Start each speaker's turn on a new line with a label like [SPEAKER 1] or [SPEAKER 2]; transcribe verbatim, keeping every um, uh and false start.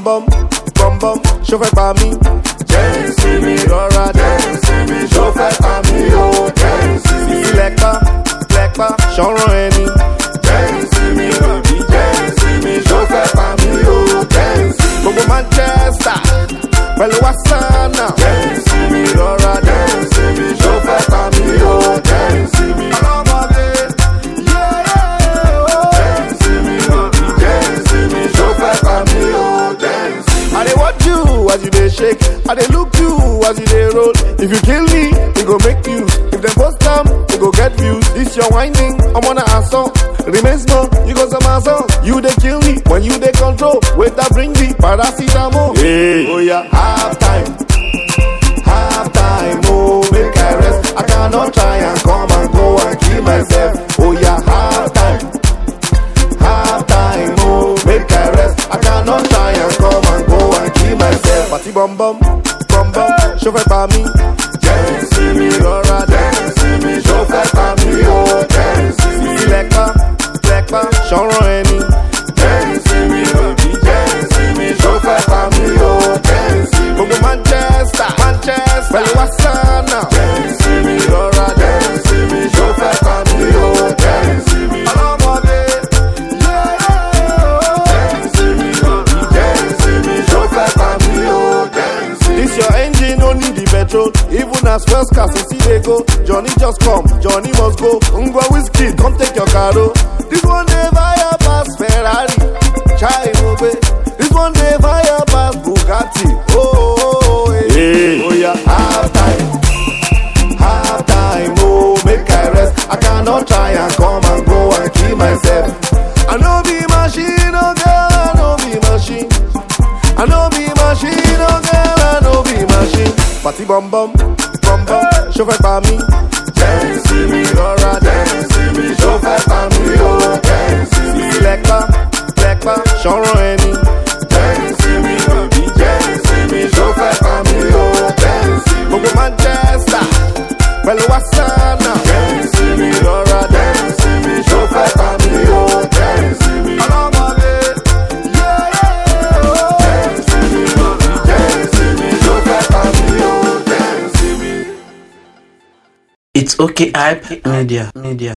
[SPEAKER 1] bum bum bum, ṣó fẹ́ pa mí. Jẹ́nsì mi rọra jẹ́nsì mi, ṣó fẹ́ pa mí o. Jẹ́nsì mi lẹ́pa lẹ́pa, ṣọ́ràn ẹni. Jẹ́nsì mi rọ̀bì jẹ́nsì mi, ṣó fẹ́ pa mí o. Jẹ́nsì mi gbogbo Manchester pẹ̀lú Wasana. Jẹ́nsì mi rọra jẹ́nsì mi, ṣó fẹ́ pa mí o. Jẹ́nsì mi ọlọ́mọdé yẹ́ẹ́ o. Jẹ́nsì mi rọ̀bì jẹ́nsì mi, ṣó fẹ́ pa mí o. Jẹ́nsì mi. I dey watch you as you dey shake, I dey look you as you dey roll. If you kill me, it go make news. If dem post am, it go get views. This your whining, I'm on a assault. Remain small, you go some assault. You dey kill me when you dey control. Wait, I bring the paracetamol. Hey, oh yeah, half time, half time. Oh, make I rest. I cannot try and come and go and kill myself. Oh yeah, half time, half time. Oh, make I rest. I cannot try and come and go and kill myself. Party bum bum bum bum, ṣó fẹ́ pa mí. Jẹ́nsì mi rọra jẹ́nsì mi, ṣó fẹ́ pa mí o. Jẹ́nsì mi lẹ́pa lẹ́pa, ṣọ́ràn ẹni. Jẹ́nsì mi rọ̀bì jẹ́nsì mi, ṣó fẹ́ pa mí o. Jẹ́nsì mi gbogbo Manchester Manchester pẹ̀lú Wasana. Jẹ́nsì mi rọra jẹ́nsì mi, ṣó fẹ́ pa mí o. Jẹ́nsì mi ọlọ́mọdé yẹ́ẹ́ o. Jẹ́nsì mi rọ̀bì jẹ́nsì mi, ṣó fẹ́ pa mí o. Jẹ́nsì mi. This your engine no need the petrol. Even as first class you see they go. Johnny just come, Johnny must go. Ngwa whiskey, come take your caro. This one dey fire pass Ferrari, chai mobe. This one dey fire pass Bugatti. Oh, oh, oh, hey. Hey. Oh yeah, half time, half time. Oh, make I rest. I cannot try and come and go and kill myself. I know be machine, oh girl, I know be machine. I know be machine, oh girl, I know be machine. Party bum bum bum bum, ṣó fẹ́ pa mí. Jẹ́nsì mi rọra jẹ́nsì mi, ṣó fẹ́ pa mí o. Jẹ́nsì mi lẹ́pa lẹ́pa, ṣọ́ràn ẹni. Jẹ́nsì mi rọ̀bì jẹ́nsì mi, ṣó fẹ́ pa mí o. Jẹ́nsì mi gbogbo Manchester pẹ̀lú Wasana. Jẹ́nsì mi rọra jẹ́nsì mi, ṣó fẹ́ pa mí o. Jẹ́nsì mi ọlọ́mọdé yẹ́ẹ́ o. Jẹ́nsì mi rọ̀bì jẹ́nsì mi, ṣó fẹ́ pa mí o. Jẹ́nsì mi.
[SPEAKER 2] It's okay, hype media media.